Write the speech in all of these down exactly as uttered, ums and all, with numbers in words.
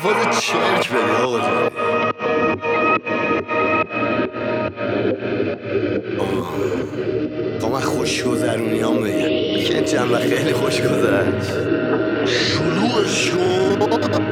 الفاظ چرک بده آقا جان. تا من خوش گذرونی هم بگم که چند وقت خیلی خوش گذشت. شلوغش کن.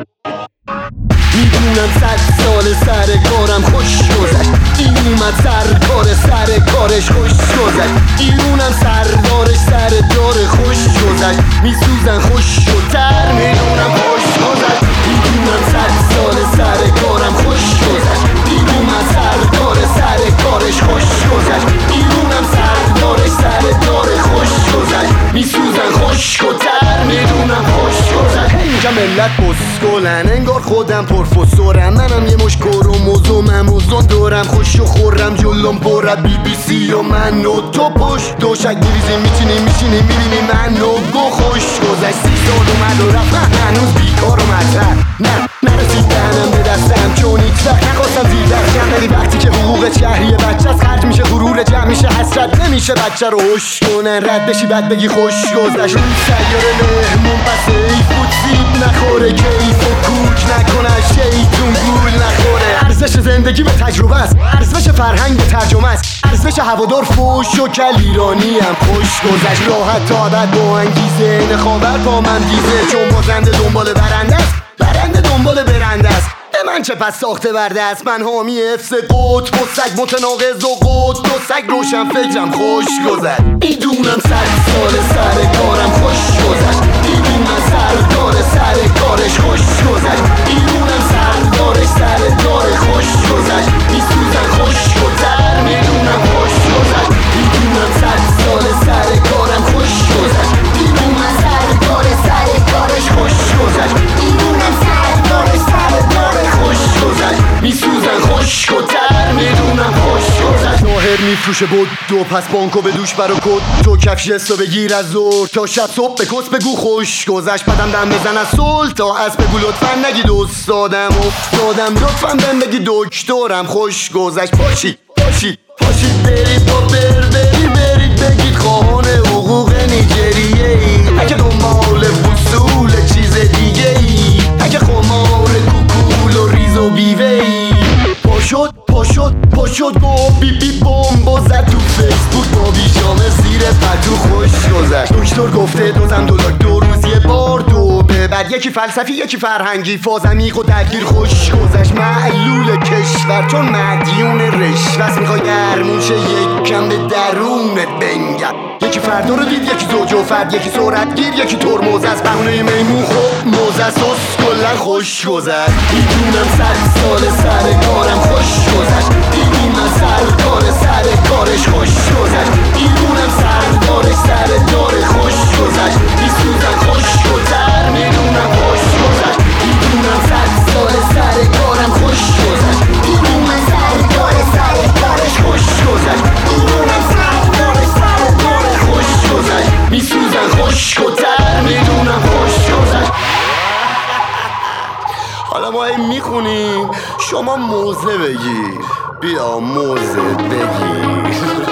میدونم صد سال سر کارم خوش گذشت. این اومد سر کار سر کارش خوش گذشت. ایرونم سردارش سر دار خوش گذشت. میسوزن خوش شدتر میدونم خوش گذشت. میدونم صد سال سر کارم خوش گذشت. این اومد سر کار سر کارش خوش گذشت. ایرونم سردارش سر دار خوش گذشت. میسوزن خوش شدتر میدونم خوش گذشت. اینجا ملت بسکلن انگار خودم پروفسورم. منم یه مش کروموز و مموزون دارم. خوش و خورم جلوم پر بی بی سی و من و تو پشت دوشک میریزیم میچینیم میشینیم میبینیم من و گو خوش گذشت. سی سال اومد و رفت من هنوز بیکار و مطرح. نه نرسید دهنم به دستم چون هیچ وقت نخواستم زیر دستم. ولی وقتی که حقوق شهری بچه از خرج میشه غرور جمع میشه حسرت نمیشه بچه رو هوش کنن. رد بشی بعد بگی خوش گذشت. اون سیاره مهمون پس ای فوت سیب نخوره کیف و کوک نکنه شیطون گول نخوره. ارزش زندگی به تجربه است. ارزش فرهنگ به ترجمه است. ارزش هوادار فوش و کل ایرانی هم خوش گذشت. راحت تا بعد با انگیزه این خاور پا من دیزه. چون بازنده دنبال برنده است برنده دنبال برنده است. به من چه پس ساخته برده است. من حامی افس قطب و سگ متناقض و قطب و سگ روشن فکرم خوش گذشت. میدونم صد سال سر کارم خوش گذشت. میدونم سردار سر کارش خوش گذشت. میدونم سردارش سر دار خوش گذشت. میسوزن خوش گذشت میدونم خوش گذشت. میدونم صد سال سر کارم خوش گذشت. میدونم سردار سر کارش خوش گذشت. میدونم سردار سر دار خوش گذشت. میسوزن خوش گذشت میدونم خوش گذشت. ظاهر میفروشه بود دو پس بانکو به دوش برا کد. تو کفش جستو بگیر از زور تا شب صبح به کس بگو خوش گذشت. بدم دم بزن از صلح تا از بگو لطفا نگید استادم افتادم. لطفا بهم بگی دکترم خوش گذشت. پاشید پاشید پاشید برید با بربری برید بگید خواهان حقوق نیجریه ای. اگه دنبال وصول چیز دیگه ای. اگه خمار کوکول و ریز و بیوه ای. پاشد پاشد پاشد با بی بی بومبو زد تو فیسبوک با بیجامه زیر پتو خوش گذشت. دکتر گفته دوزم دو لاک دو روز یه بار دو به بعد. یکی فلسفی یکی فرهنگی فاز عمیق و درگیر خوش گذشت. معلول کشور چون مدیون رشوست. میخوای گرموش یک کم به درونت بنگم. یکی فردا رو دید یکی زوج و فرد. یکی سرعت گیر یکی ترمز از بهونه میمون خب موزس کلا خوش گذشت. میدونم صد سال سر کارم خوش گذشت. میدونم سردار سر کارش خوش گذشت. میدونم سردارش سر دار خوش گذشت. میسوزن خوش گذشت میدونم خوش گذشت. میدونم صد سال سر کارم خوش گذشت. میدونم سردار سر کارش خوش گذشت. میدونم سردار سر دار خوش گذشت. میسوزن خوش گذشت میدونم خوش گذشت. حالا ما این میخونیم شما موزه بگیر. بیا موزه بگیر.